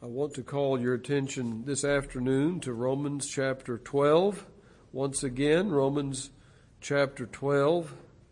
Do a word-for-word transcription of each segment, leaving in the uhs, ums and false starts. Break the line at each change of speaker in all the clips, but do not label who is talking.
I want to call your attention this afternoon to Romans chapter twelve. Once again, Romans chapter twelve.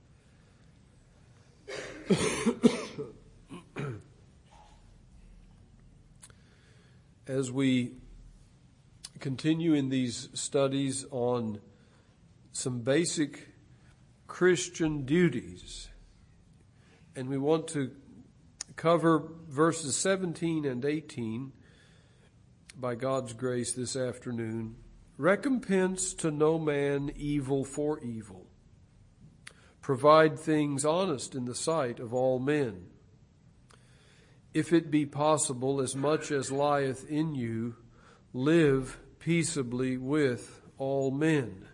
As we continue in these studies on some basic Christian duties, and we want to cover verses seventeen and eighteen by God's grace this afternoon. Recompense to no man evil for evil. Provide things honest in the sight of all men. If it be possible, as much as lieth in you, live peaceably with all men.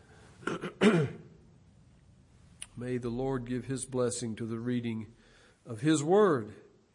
May the Lord give his blessing to the reading of his word.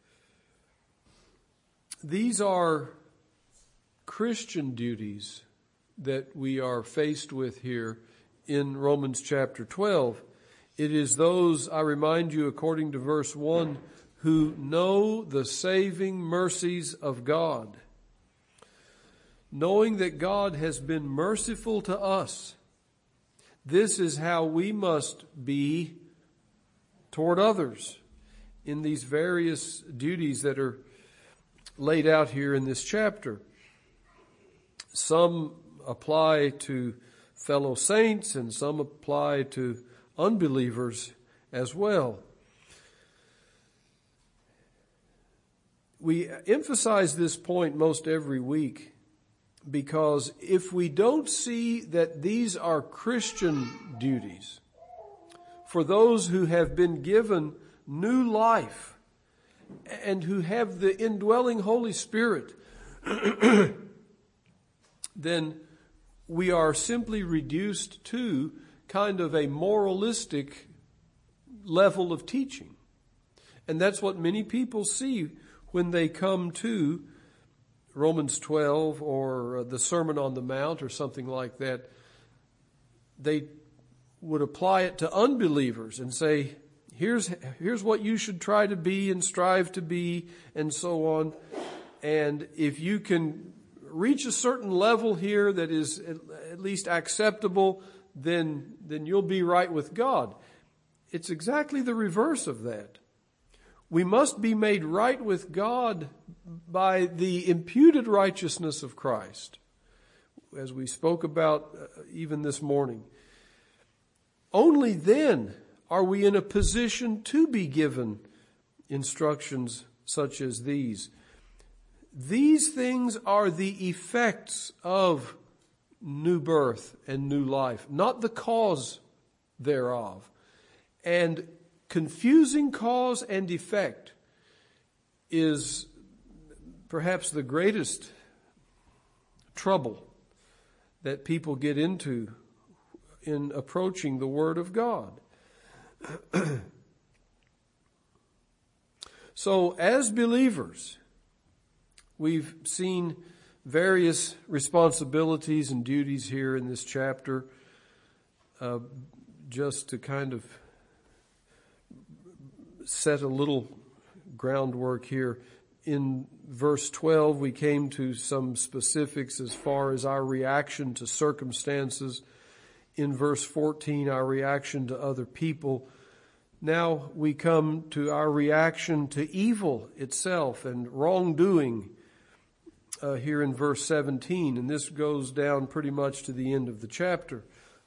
These are Christian duties that we are faced with here in Romans chapter twelve. It is those, I remind you, according to verse one, who know the saving mercies of God. Knowing that God has been merciful to us, this is how we must be toward others in these various duties that are laid out here in this chapter. Some apply to fellow saints and some apply to unbelievers as well. We emphasize this point most every week because if we don't see that these are Christian duties for those who have been given new life and who have the indwelling Holy Spirit, then we are simply reduced to kind of a moralistic level of teaching. And that's what many people see when they come to Romans twelve or the Sermon on the Mount or something like that. They would apply it to unbelievers and say, here's, here's what you should try to be and strive to be and so on. And if you can reach a certain level here that is at least acceptable, then, then you'll be right with God. It's exactly the reverse of that. We must be made right with God by the imputed righteousness of Christ, as we spoke about even this morning. Only then are we in a position to be given instructions such as these. These things are the effects of new birth and new life, not the cause thereof. And confusing cause and effect is perhaps the greatest trouble that people get into in approaching the Word of God. So, as believers, we've seen various responsibilities and duties here in this chapter, uh, just to kind of set a little groundwork here. In verse twelve, we came to some specifics as far as our reaction to circumstances. In verse fourteen, our reaction to other people. Now we come to our reaction to evil itself and wrongdoing uh, here in verse seventeen. And this goes down pretty much to the end of the chapter.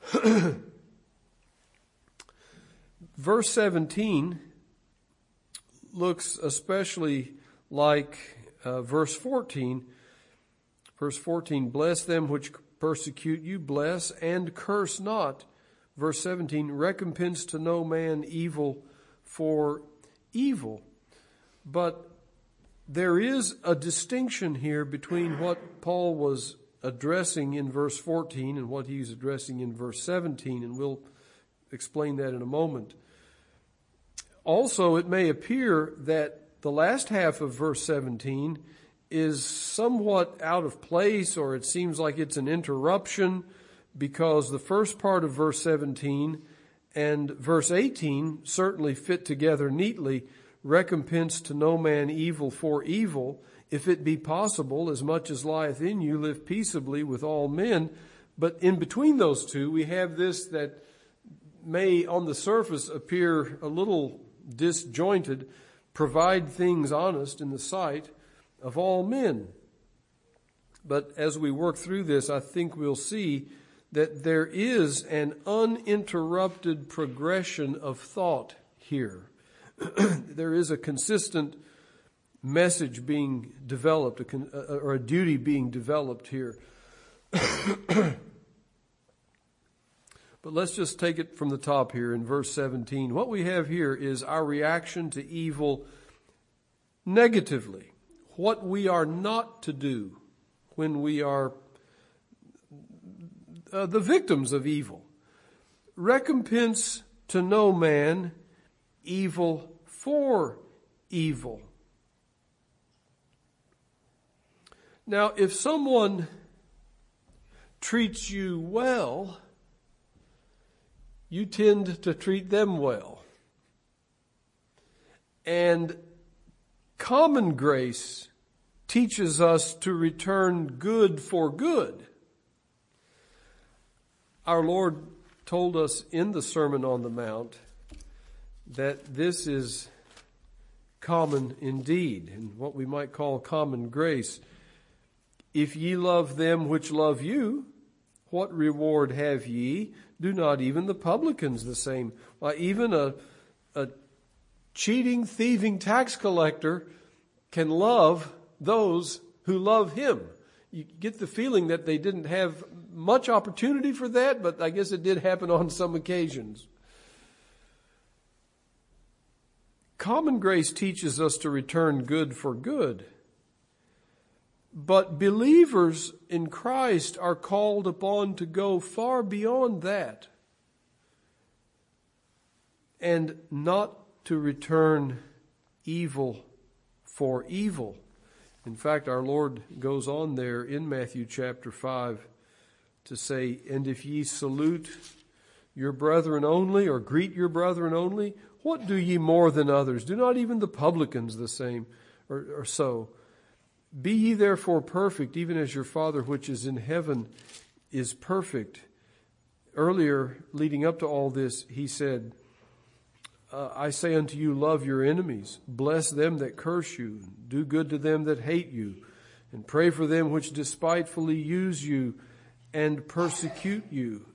Verse seventeen looks especially like uh, verse fourteen. Verse fourteen, bless them which persecute you, bless and curse not. Verse seventeen, recompense to no man evil for evil. But there is a distinction here between what Paul was addressing in verse fourteen and what he's addressing in verse seventeen, and we'll explain that in a moment. Also, it may appear that the last half of verse seventeen is somewhat out of place, or it seems like it's an interruption, because the first part of verse seventeen and verse eighteen certainly fit together neatly. Recompense to no man evil for evil. If it be possible, as much as lieth in you, live peaceably with all men. But in between those two, we have this that may on the surface appear a little disjointed. Provide things honest in the sight of all men. But as we work through this, I think we'll see that there is an uninterrupted progression of thought here. There is a consistent message being developed, a con- or a duty being developed here. But let's just take it from the top here in verse seventeen. What we have here is our reaction to evil negatively. What we are not to do when we are uh, the victims of evil. Recompense to no man evil for evil. Now, if someone treats you well, you tend to treat them well. And common grace teaches us to return good for good. Our Lord told us in the Sermon on the Mount that this is common indeed, and what we might call common grace. If ye love them which love you, what reward have ye? Do not even the publicans the same? Why, even a, a cheating, thieving tax collector can love those who love him. You get the feeling that they didn't have much opportunity for that, but I guess it did happen on some occasions. Common grace teaches us to return good for good. But believers in Christ are called upon to go far beyond that and not to return evil for evil. In fact, our Lord goes on there in Matthew chapter five to say, and if ye salute your brethren only, or greet your brethren only, what do ye more than others? Do not even the publicans the same, or, or so? Be ye therefore perfect, even as your Father which is in heaven is perfect. Earlier, leading up to all this, he said, uh, I say unto you, love your enemies, bless them that curse you, do good to them that hate you, and pray for them which despitefully use you and persecute you.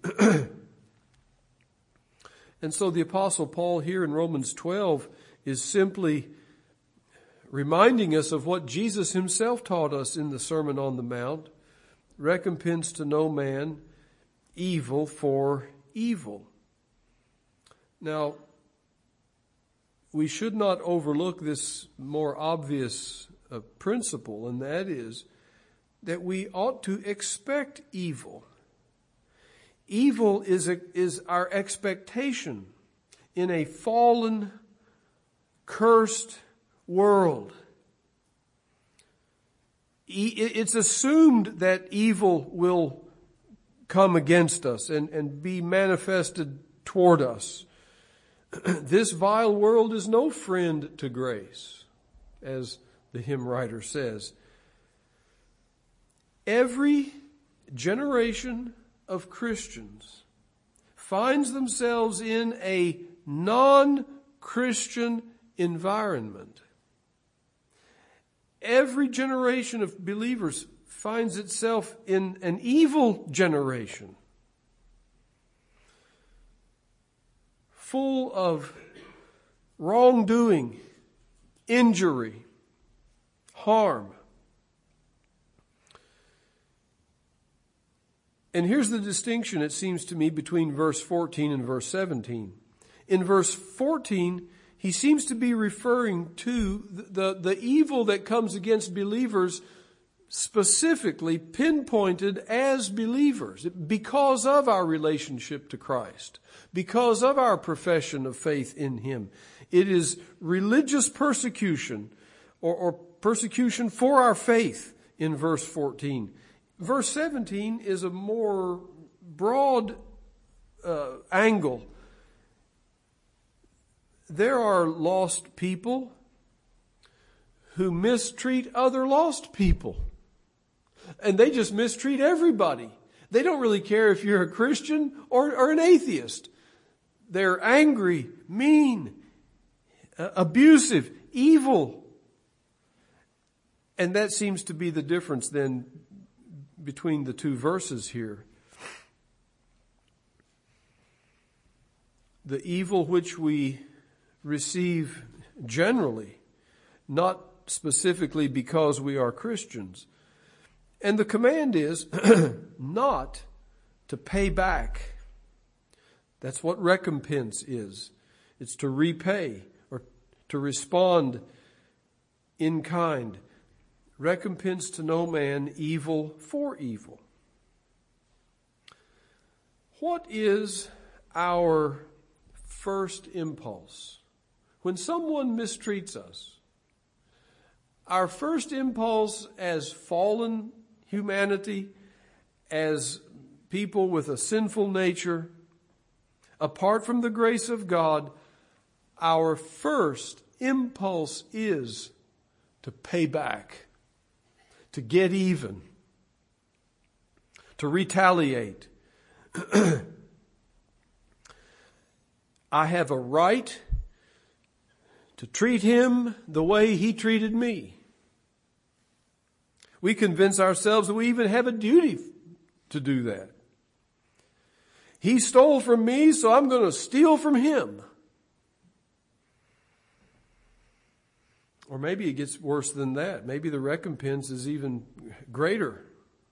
And so the Apostle Paul here in Romans twelve is simply reminding us of what Jesus himself taught us in the Sermon on the Mount. Recompense to no man evil for evil. Now, we should not overlook this more obvious uh, principle, and that is that we ought to expect evil. Evil is a, is our expectation in a fallen, cursed world. It's assumed that evil will come against us and, and be manifested toward us. This vile world is no friend to grace, as the hymn writer says. Every generation of Christians finds themselves in a non-Christian environment. Every generation of believers finds itself in an evil generation, full of wrongdoing, injury, harm. And here's the distinction, it seems to me, between verse fourteen and verse seventeen. In verse fourteen, he seems to be referring to the, the evil that comes against believers, specifically pinpointed as believers because of our relationship to Christ, because of our profession of faith in Him. It is religious persecution or, or persecution for our faith in verse fourteen. Verse seventeen is a more broad uh, angle. There are lost people who mistreat other lost people. And they just mistreat everybody. They don't really care if you're a Christian or, or an atheist. They're angry, mean, uh, abusive, evil. And that seems to be the difference then between the two verses here. The evil which we receive generally, not specifically because we are Christians. And the command is not to pay back. That's what recompense is. It's to repay or to respond in kind. Recompense to no man evil for evil. What is our first impulse? When someone mistreats us, our first impulse as fallen humanity, as people with a sinful nature, apart from the grace of God, our first impulse is to pay back, to get even, to retaliate. I have a right to treat him the way he treated me. We convince ourselves that we even have a duty to do that. He stole from me, so I'm going to steal from him. Or maybe it gets worse than that. Maybe the recompense is even greater.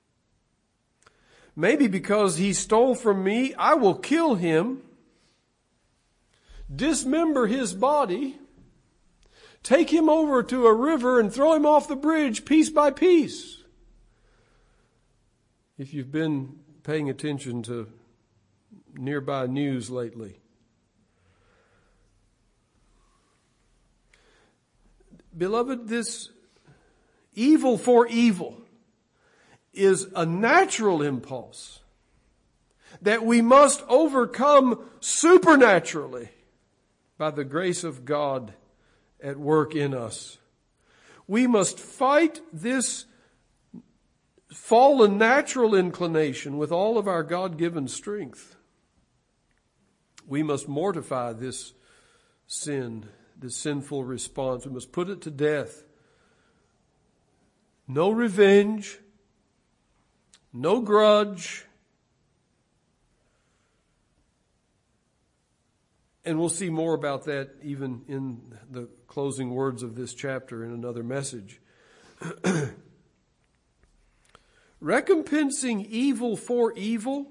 Maybe because he stole from me, I will kill him, dismember his body, take him over to a river and throw him off the bridge piece by piece. If you've been paying attention to nearby news lately. Beloved, this evil for evil is a natural impulse that we must overcome supernaturally by the grace of God at work in us. We must fight this fallen natural inclination with all of our God-given strength. We must mortify this sin, this sinful response. We must put it to death. No revenge, no grudge. And we'll see more about that even in the closing words of this chapter in another message. Recompensing evil for evil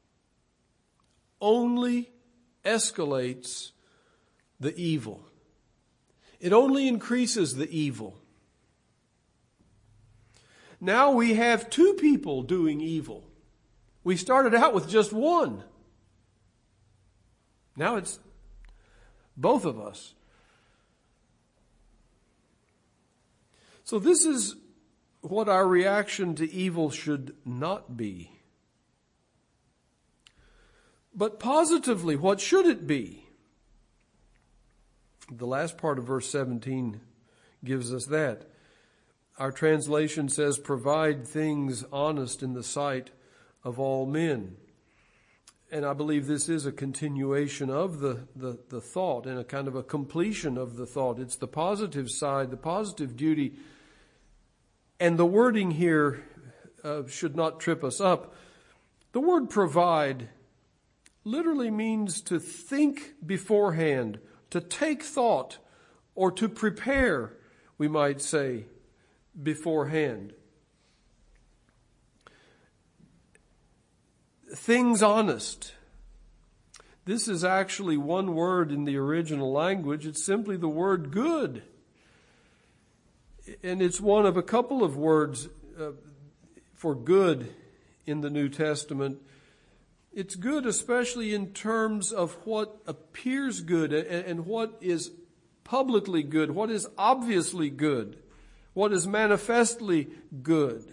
only escalates the evil. It only increases the evil. Now we have two people doing evil. We started out with just one. Now it's both of us. So this is what our reaction to evil should not be. But positively, what should it be? The last part of verse seventeen gives us that. Our translation says, provide things honest in the sight of all men. And I believe this is a continuation of the, the, the thought and a kind of a completion of the thought. It's the positive side, the positive duty. And the wording here uh, should not trip us up. The word provide literally means to think beforehand, to take thought, or to prepare, we might say, beforehand. Things honest. This is actually one word in the original language. It's simply the word good. And it's one of a couple of words uh, for good in the New Testament. It's good especially in terms of what appears good and, and what is publicly good, what is obviously good, what is manifestly good.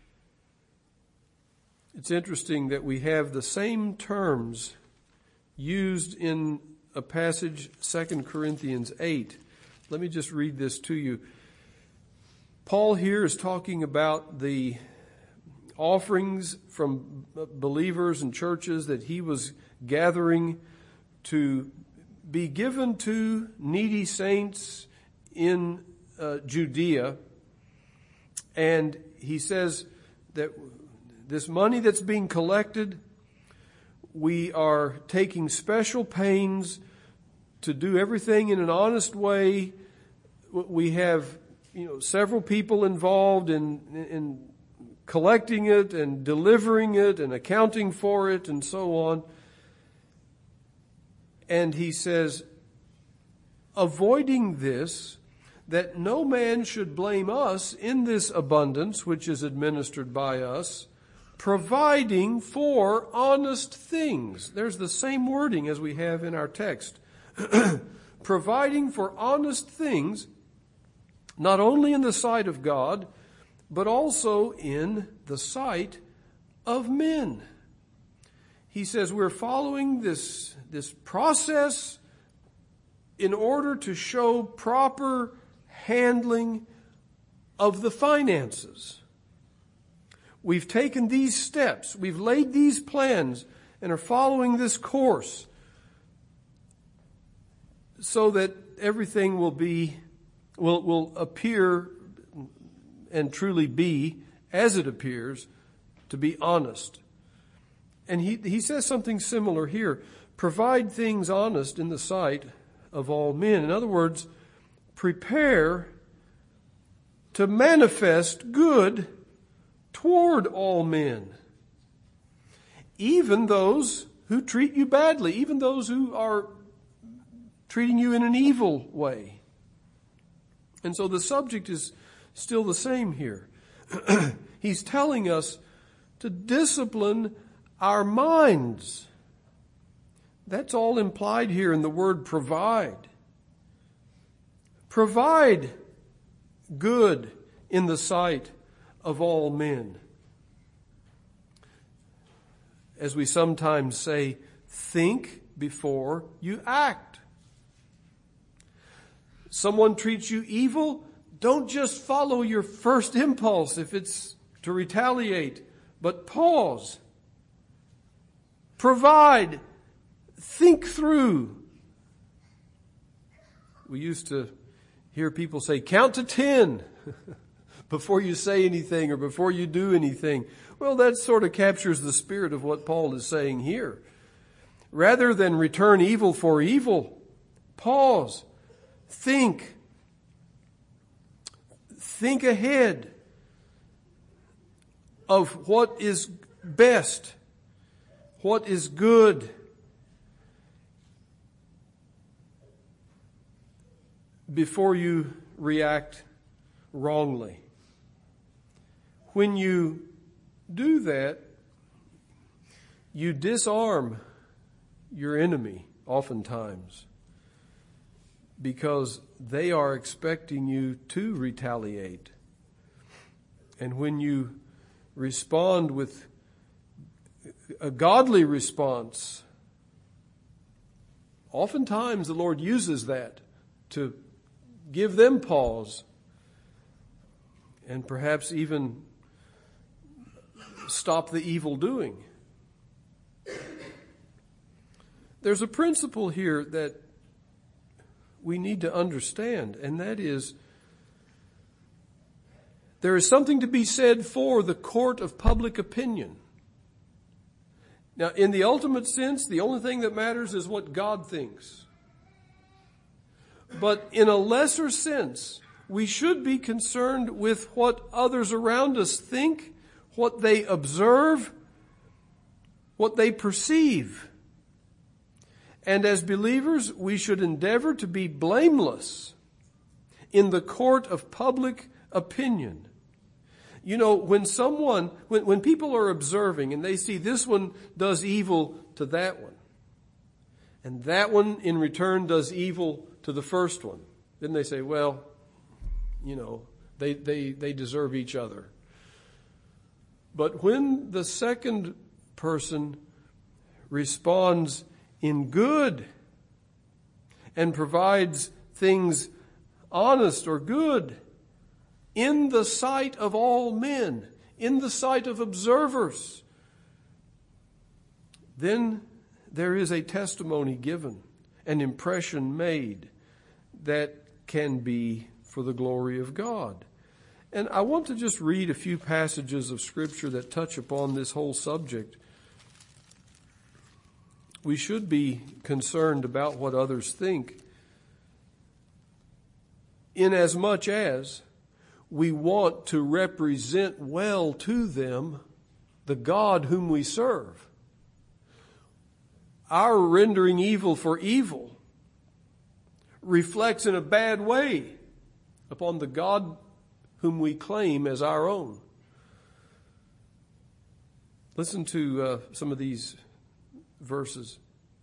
It's interesting that we have the same terms used in a passage, Second Corinthians eight. Let me just read this to you. Paul here is talking about the offerings from believers and churches that he was gathering to be given to needy saints in uh, Judea. And he says that this money that's being collected, we are taking special pains to do everything in an honest way. We have, you know, several people involved in, in collecting it and delivering it and accounting for it and so on. And he says, avoiding this, that no man should blame us in this abundance which is administered by us, providing for honest things. There's the same wording as we have in our text. Providing for honest things, not only in the sight of God, but also in the sight of men. He says we're following this, this process in order to show proper handling of the finances. We've taken these steps, we've laid these plans, and are following this course so that everything will be, will, will appear and truly be, as it appears, to be honest. And he, he says something similar here. Provide things honest in the sight of all men. In other words, prepare to manifest good toward all men. Even those who treat you badly, even those who are treating you in an evil way. And so the subject is still the same here. He's telling us to discipline our minds. That's all implied here in the word provide. Provide good in the sight of all men. As we sometimes say, think before you act. Someone treats you evil, don't just follow your first impulse if it's to retaliate, but pause. Provide. Think through. We used to hear people say, count to ten before you say anything or before you do anything. Well, that sort of captures the spirit of what Paul is saying here. Rather than return evil for evil, pause. Think. Think ahead of what is best, what is good. Before you react wrongly. When you do that, you disarm your enemy oftentimes, because they are expecting you to retaliate. And when you respond with a godly response, oftentimes the Lord uses that to give them pause and perhaps even stop the evil doing. There's a principle here that we need to understand, and that is there is something to be said for the court of public opinion. Now, in the ultimate sense, the only thing that matters is what God thinks. But in a lesser sense, we should be concerned with what others around us think, what they observe, what they perceive. And as believers, we should endeavor to be blameless in the court of public opinion. You know, when someone, when, when people are observing and they see this one does evil to that one, and that one in return does evil to the first one, then they say, well, you know, they, they, they deserve each other. But when the second person responds in good and provides things honest or good, in the sight of all men, in the sight of observers, then there is a testimony given, an impression made that can be for the glory of God. And I want to just read a few passages of Scripture that touch upon this whole subject. We should be concerned about what others think, inasmuch as we want to represent well to them the God whom we serve. Our rendering evil for evil reflects in a bad way upon the God whom we claim as our own. Listen to uh, some of these verses.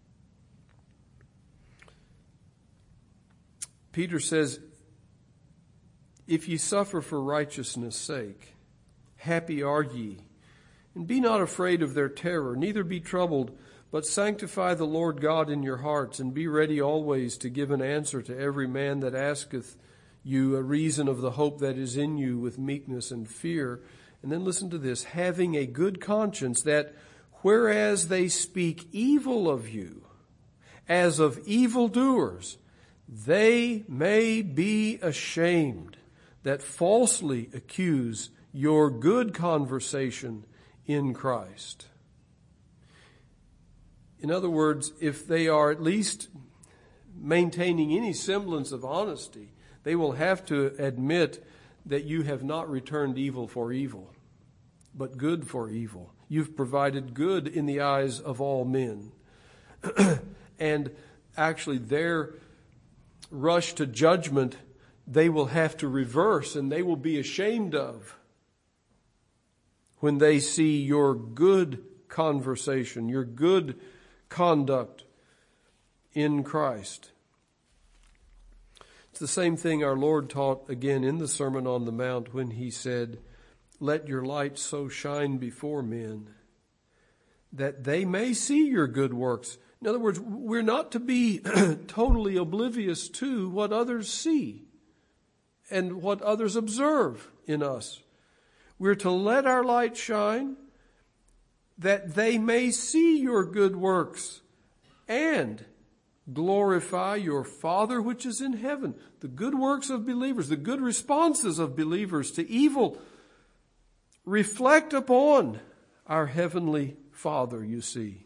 Peter says, if ye suffer for righteousness' sake, happy are ye. And be not afraid of their terror, neither be troubled, but sanctify the Lord God in your hearts, and be ready always to give an answer to every man that asketh you a reason of the hope that is in you with meekness and fear. And then listen to this, having a good conscience, that whereas they speak evil of you, as of evildoers, they may be ashamed that falsely accuse your good conversation in Christ. In other words, if they are at least maintaining any semblance of honesty, they will have to admit that you have not returned evil for evil, but good for evil. You've provided good in the eyes of all men. And actually their rush to judgment, they will have to reverse, and they will be ashamed of when they see your good conversation, your good conduct in Christ. It's the same thing our Lord taught again in the Sermon on the Mount when he said, let your light so shine before men that they may see your good works. In other words, we're not to be totally oblivious to what others see and what others observe in us. We're to let our light shine that they may see your good works and glorify your Father which is in heaven. The good works of believers, the good responses of believers to evil reflect upon our heavenly Father, you see.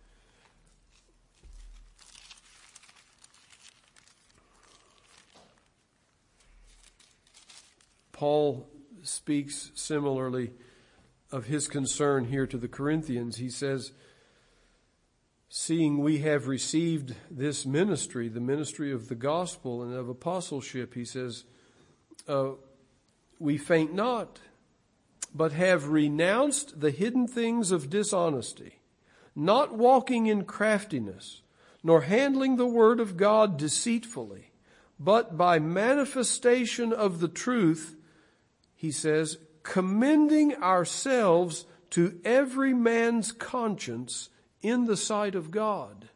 Paul speaks similarly of his concern here to the Corinthians. He says, seeing we have received this ministry, the ministry of the gospel and of apostleship, he says, uh, we faint not, but have renounced the hidden things of dishonesty, not walking in craftiness, nor handling the word of God deceitfully, but by manifestation of the truth, he says, commending ourselves to every man's conscience in the sight of God.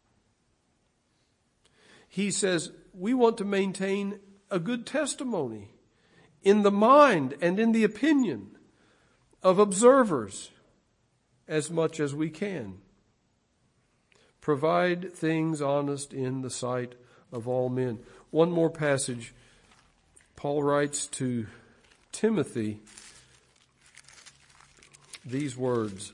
He says, we want to maintain a good testimony in the mind and in the opinion of observers as much as we can. Provide things honest in the sight of all men. One more passage. Paul writes to Timothy these words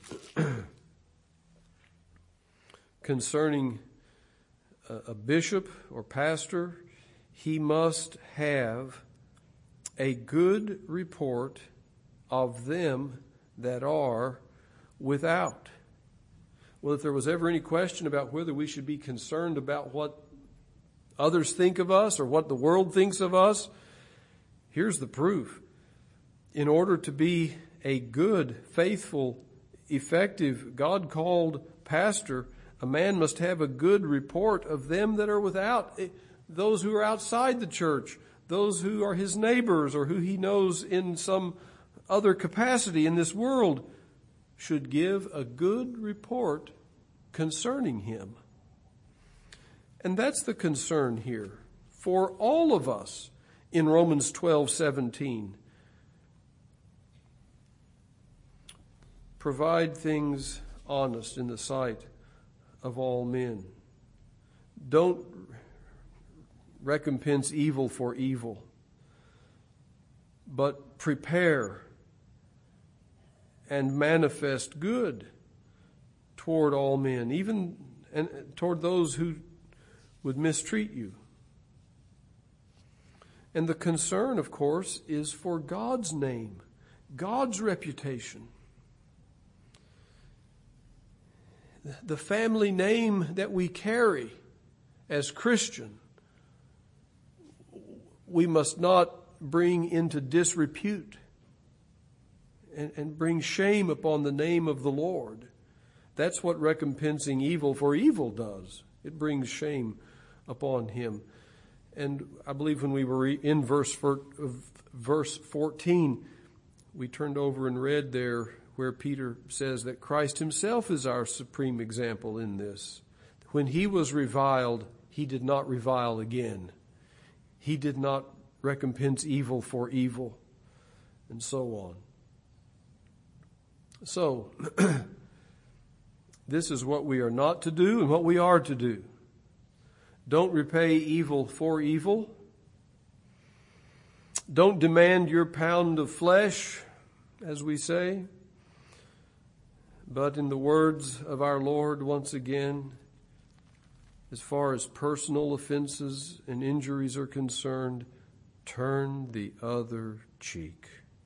concerning a bishop or pastor. He must have a good report of them that are without. Well, if there was ever any question about whether we should be concerned about what others think of us or what the world thinks of us, here's the proof. In order to be a good, faithful, effective, God-called pastor, a man must have a good report of them that are without, those who are outside the church, those who are his neighbors or who he knows in some other capacity in this world, should give a good report concerning him. And that's the concern here for all of us in Romans twelve seventeen. Provide things honest in the sight of all men. Don't recompense evil for evil, but prepare and manifest good toward all men, even and toward those who would mistreat you. And the concern, of course, is for God's name, God's reputation. The family name that we carry as Christian, we must not bring into disrepute and, and bring shame upon the name of the Lord. That's what recompensing evil for evil does. It brings shame upon him. And I believe when we were in verse verse fourteen, we turned over and read there where Peter says that Christ himself is our supreme example in this. When he was reviled, he did not revile again. He did not recompense evil for evil, and so on. So, this is what we are not to do and what we are to do. Don't repay evil for evil. Don't demand your pound of flesh, as we say. But in the words of our Lord, once again, as far as personal offenses and injuries are concerned, turn the other cheek.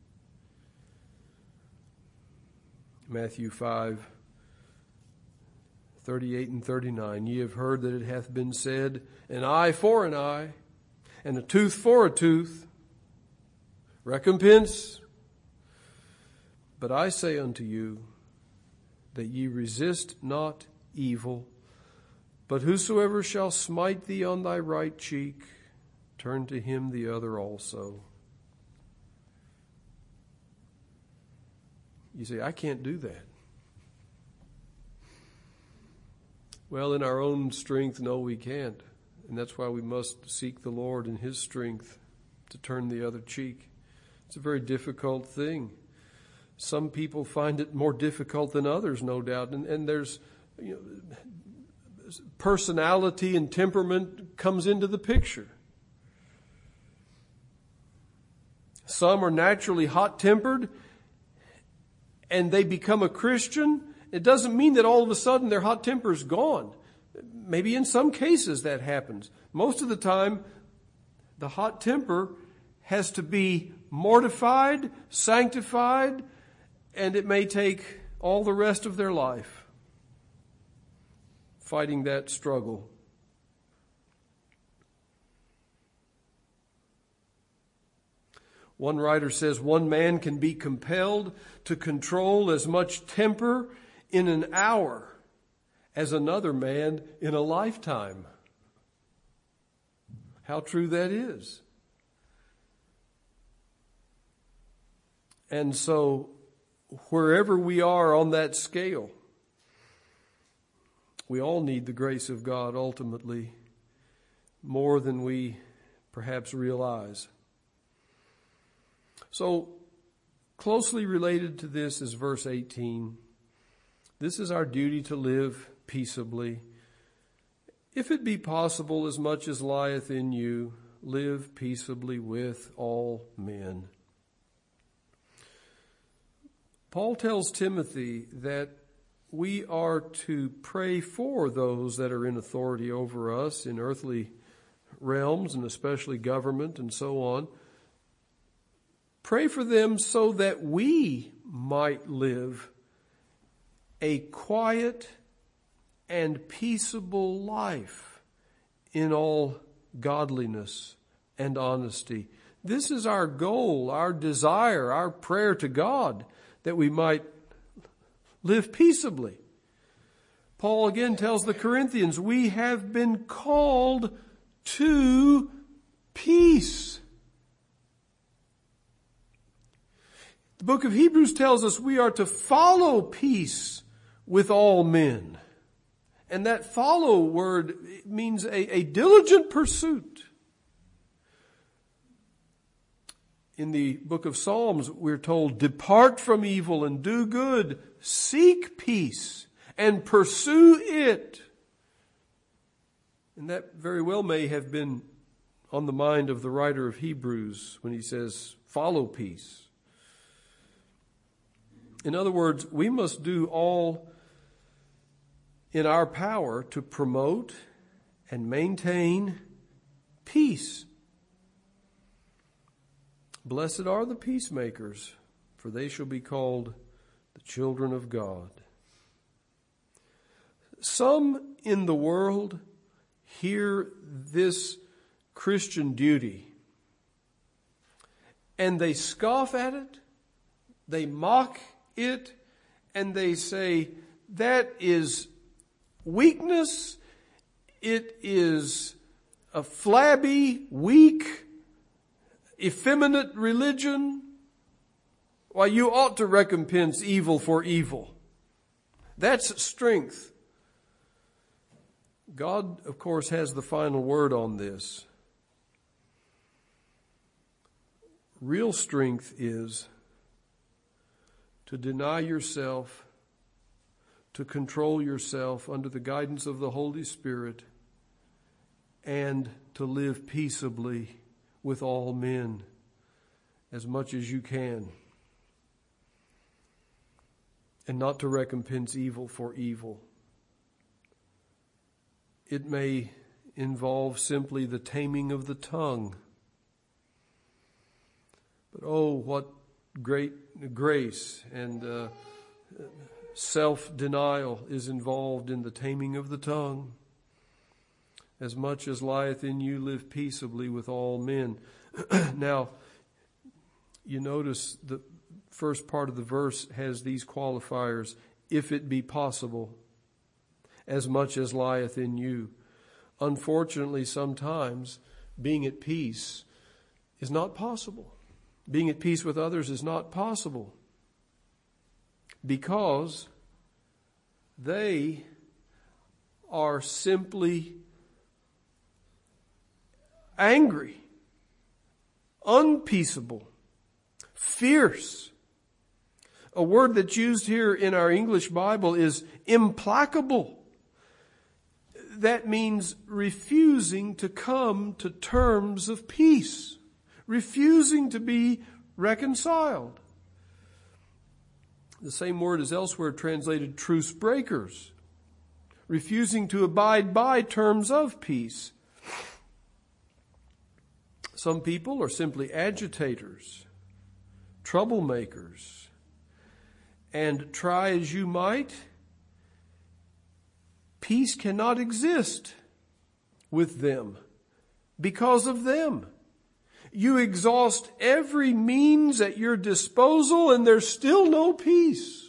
Matthew five, thirty-eight and thirty-nine. Ye have heard that it hath been said, an eye for an eye, and a tooth for a tooth. Recompense. But I say unto you, that ye resist not evil, but whosoever shall smite thee on thy right cheek, turn to him the other also. You say, I can't do that. Well, in our own strength, no, we can't. And that's why we must seek the Lord in his strength to turn the other cheek. It's a very difficult thing. Some people find it more difficult than others, no doubt. And, and there's, you know, personality and temperament comes into the picture. Some are naturally hot-tempered, and they become a Christian. It doesn't mean that all of a sudden their hot temper is gone. Maybe in some cases that happens. Most of the time, the hot temper has to be mortified, sanctified, and it may take all the rest of their life fighting that struggle. One writer says one man can be compelled to control as much temper in an hour as another man in a lifetime. How true that is. And so, wherever we are on that scale, we all need the grace of God ultimately, more than we perhaps realize. So, closely related to this is verse eighteen. This is our duty to live peaceably. If it be possible, as much as lieth in you, live peaceably with all men. Paul tells Timothy that we are to pray for those that are in authority over us in earthly realms, and especially government and so on. Pray for them so that we might live a quiet and peaceable life in all godliness and honesty. This is our goal, our desire, our prayer to God, that we might live peaceably. Paul again tells the Corinthians, we have been called to peace. The book of Hebrews tells us we are to follow peace with all men. And that follow word means a, a diligent pursuit. in the book of Psalms, we're told, depart from evil and do good, seek peace and pursue it. And that very well may have been on the mind of the writer of Hebrews when he says, follow peace. In other words, we must do all in our power to promote and maintain peace. Blessed are the peacemakers, for they shall be called the children of God. Some in the world hear this Christian duty and they scoff at it, they mock it, and they say, that is weakness, it is a flabby, weak, effeminate religion. Why, you ought to recompense evil for evil. That's strength. God, of course, has the final word on this. Real strength is to deny yourself, to control yourself under the guidance of the Holy Spirit, and to live peaceably with all men as much as you can, and not to recompense evil for evil. It may involve simply the taming of the tongue. But oh, what great grace and uh, self-denial is involved in the taming of the tongue. As much as lieth in you, live peaceably with all men. Now, you notice the first part of the verse has these qualifiers, if it be possible, as much as lieth in you. Unfortunately, sometimes being at peace is not possible. Being at peace with others is not possible because they are simply angry, unpeaceable, fierce. A word that's used here in our English Bible is implacable. That means refusing to come to terms of peace, refusing to be reconciled. The same word is elsewhere translated truce breakers, refusing to abide by terms of peace. Some people are simply agitators, troublemakers, and try as you might, peace cannot exist with them because of them. You exhaust every means at your disposal and there's still no peace.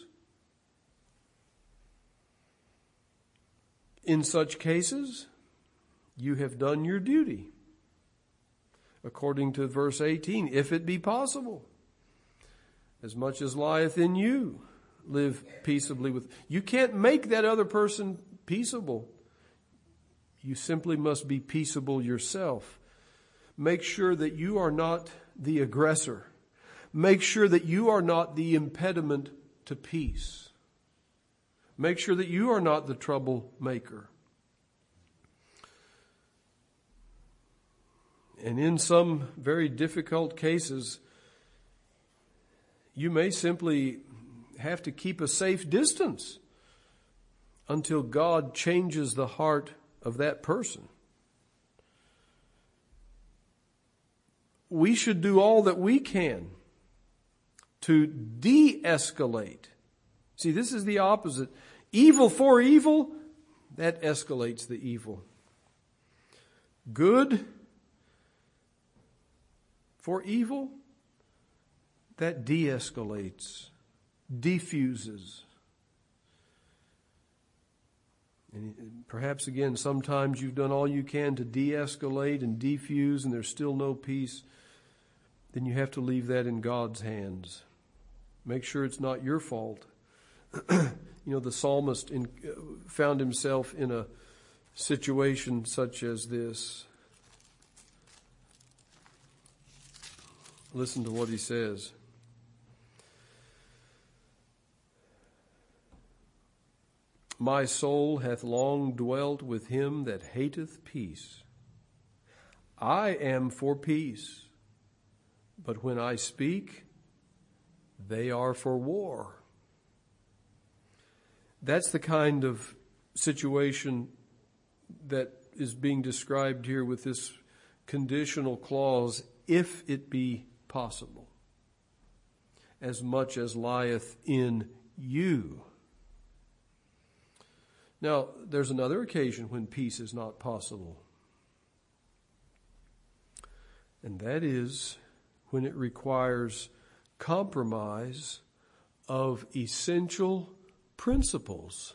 In such cases, you have done your duty. According to verse eighteen, if it be possible, as much as lieth in you, live peaceably with. You can't make that other person peaceable. You simply must be peaceable yourself. Make sure that you are not the aggressor. Make sure that you are not the impediment to peace. Make sure that you are not the troublemaker. And in some very difficult cases, you may simply have to keep a safe distance until God changes the heart of that person. We should do all that we can to de-escalate. See, this is the opposite. Evil for evil, that escalates the evil. Good for evil, that de-escalates, diffuses. And perhaps again, sometimes you've done all you can to de-escalate and defuse and there's still no peace. Then you have to leave that in God's hands. Make sure it's not your fault. You know, the psalmist in, uh, found himself in a situation such as this. Listen to what he says. My soul hath long dwelt with him that hateth peace. I am for peace, but when I speak, they are for war. That's the kind of situation that is being described here with this conditional clause, if it be possible, as much as lieth in you. Now, there's another occasion when peace is not possible. And that is when it requires compromise of essential principles.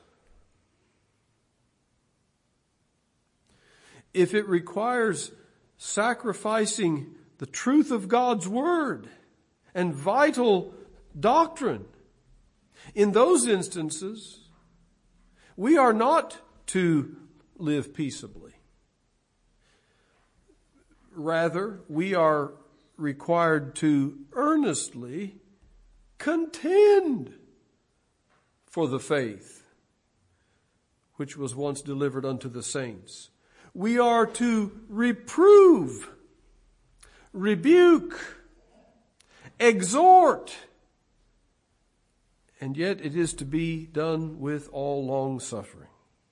If it requires sacrificing the truth of God's word and vital doctrine, in those instances, we are not to live peaceably. Rather, we are required to earnestly contend for the faith which was once delivered unto the saints. We are to reprove, rebuke, exhort, and yet it is to be done with all long suffering.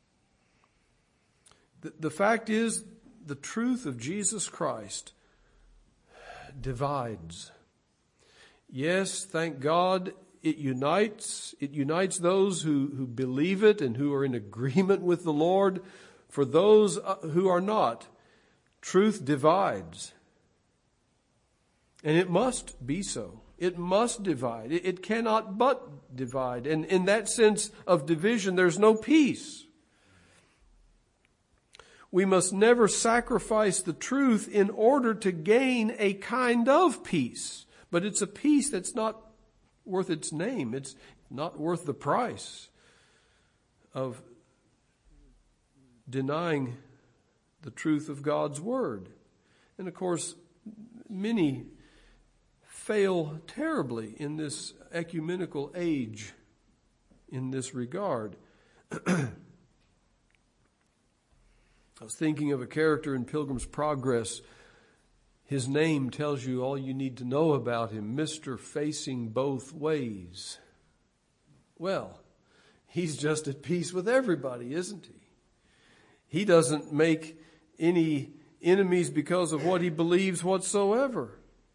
The, the fact is, the truth of Jesus Christ divides. Yes, thank God, it unites. It unites those who, who believe it and who are in agreement with the Lord. For those who are not, truth divides. And it must be so. It must divide. It, it cannot but divide. And in that sense of division, there's no peace. We must never sacrifice the truth in order to gain a kind of peace. But it's a peace that's not worth its name. It's not worth the price of denying the truth of God's word. And of course, many fail terribly in this ecumenical age in this regard. I was thinking of a character in Pilgrim's Progress. His name tells you all you need to know about him, Mister Facing Both Ways. Well, he's just at peace with everybody, isn't he? He doesn't make any enemies because of what he believes whatsoever.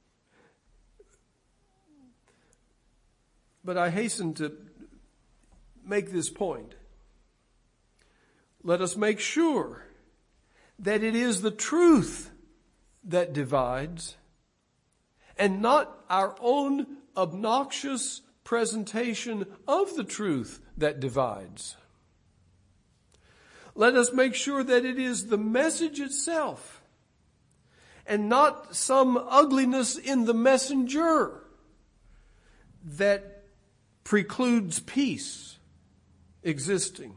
But I hasten to make this point. Let us make sure that it is the truth that divides and not our own obnoxious presentation of the truth that divides. Let us make sure that it is the message itself and not some ugliness in the messenger that precludes peace existing.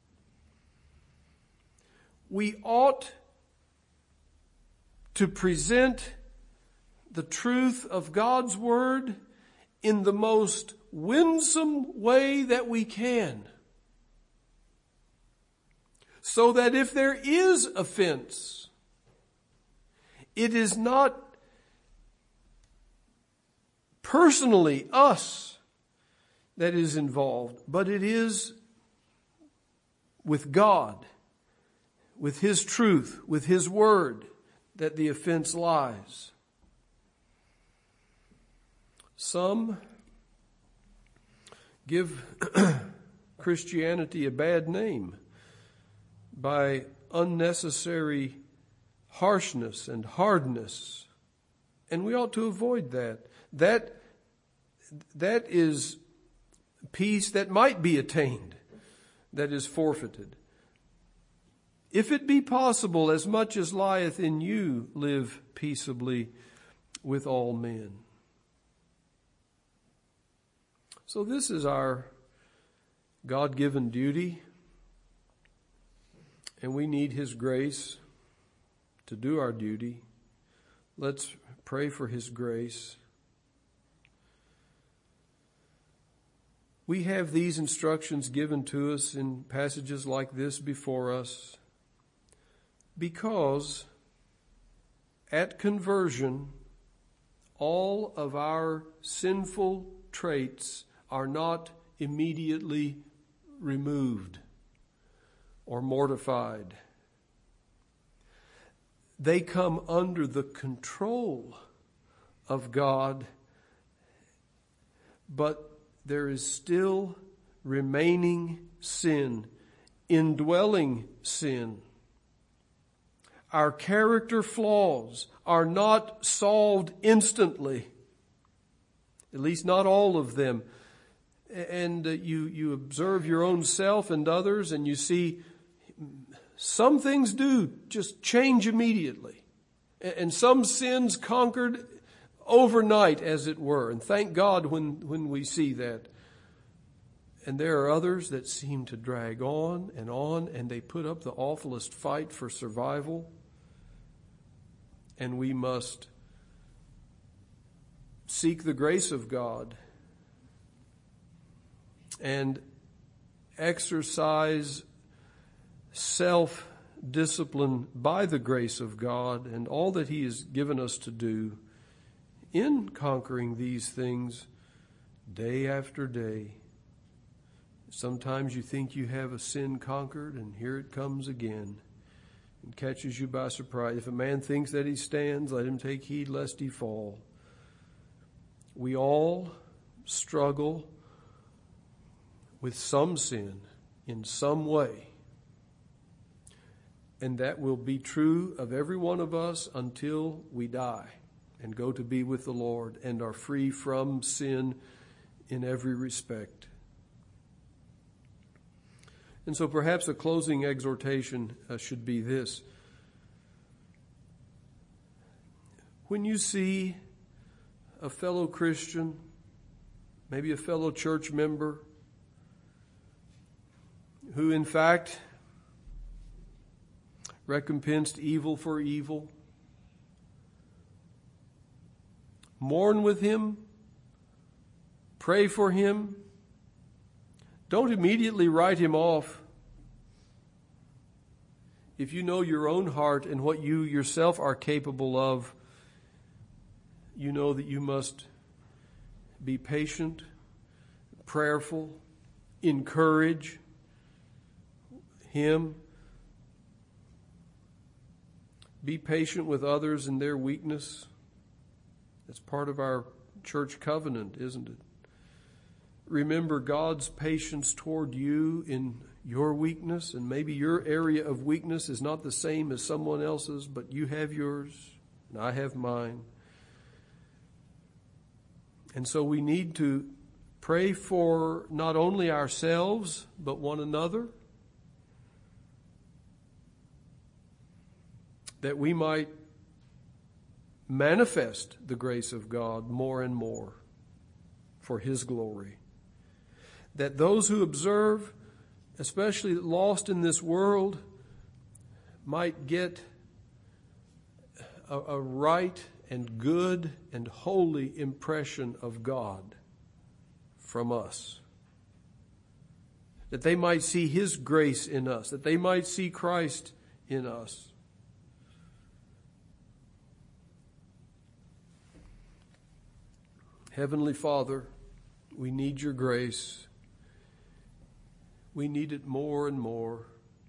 We ought to present the truth of God's word in the most winsome way that we can, so that if there is offense, it is not personally us that is involved, but it is with God, with His truth, with His word, that the offense lies. Some give Christianity a bad name by unnecessary harshness and hardness, and we ought to avoid that. That, that is peace that might be attained, that is forfeited. If it be possible, as much as lieth in you, live peaceably with all men. So this is our God-given duty, and we need His grace to do our duty. Let's pray for His grace. We have these instructions given to us in passages like this before us because at conversion, all of our sinful traits are not immediately removed or mortified. They come under the control of God, but there is still remaining sin, indwelling sin. Our character flaws are not solved instantly, at least not all of them. And uh, you, you observe your own self and others, and you see some things do just change immediately. And some sins conquered overnight, as it were. And thank God when, when we see that. And there are others that seem to drag on and on, and they put up the awfulest fight for survival. And we must seek the grace of God and exercise self-discipline by the grace of God and all that He has given us to do in conquering these things day after day. Sometimes you think you have a sin conquered, and here it comes again and catches you by surprise. If a man thinks that he stands, let him take heed lest he fall. We all struggle with some sin in some way. And that will be true of every one of us until we die and go to be with the Lord and are free from sin in every respect. And so perhaps a closing exhortation uh, should be this. When you see a fellow Christian, maybe a fellow church member, who in fact recompensed evil for evil, mourn with him, pray for him. Don't immediately write him off. If you know your own heart and what you yourself are capable of, you know that you must be patient, prayerful, encourage him. Be patient with others in their weakness. That's part of our church covenant, isn't it? Remember God's patience toward you in your weakness, and maybe your area of weakness is not the same as someone else's, but you have yours and I have mine. And so we need to pray for not only ourselves, but one another, that we might manifest the grace of God more and more for His glory. That those who observe, especially lost in this world, might get a, a right and good and holy impression of God from us. That they might see His grace in us, that they might see Christ in us. Heavenly Father, we need your grace. We need it more and more.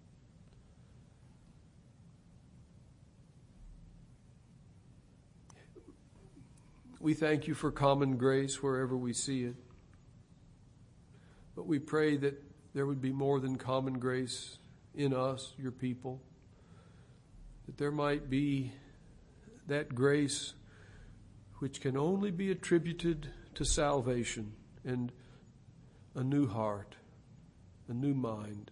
We thank you for common grace wherever we see it. But we pray that there would be more than common grace in us, your people. That there might be that grace which can only be attributed to salvation and a new heart, a new mind.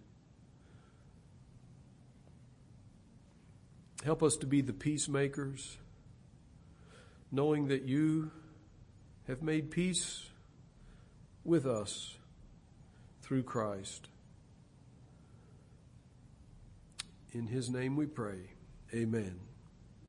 Help us to be the peacemakers, knowing that you have made peace with us through Christ. In His name we pray. Amen.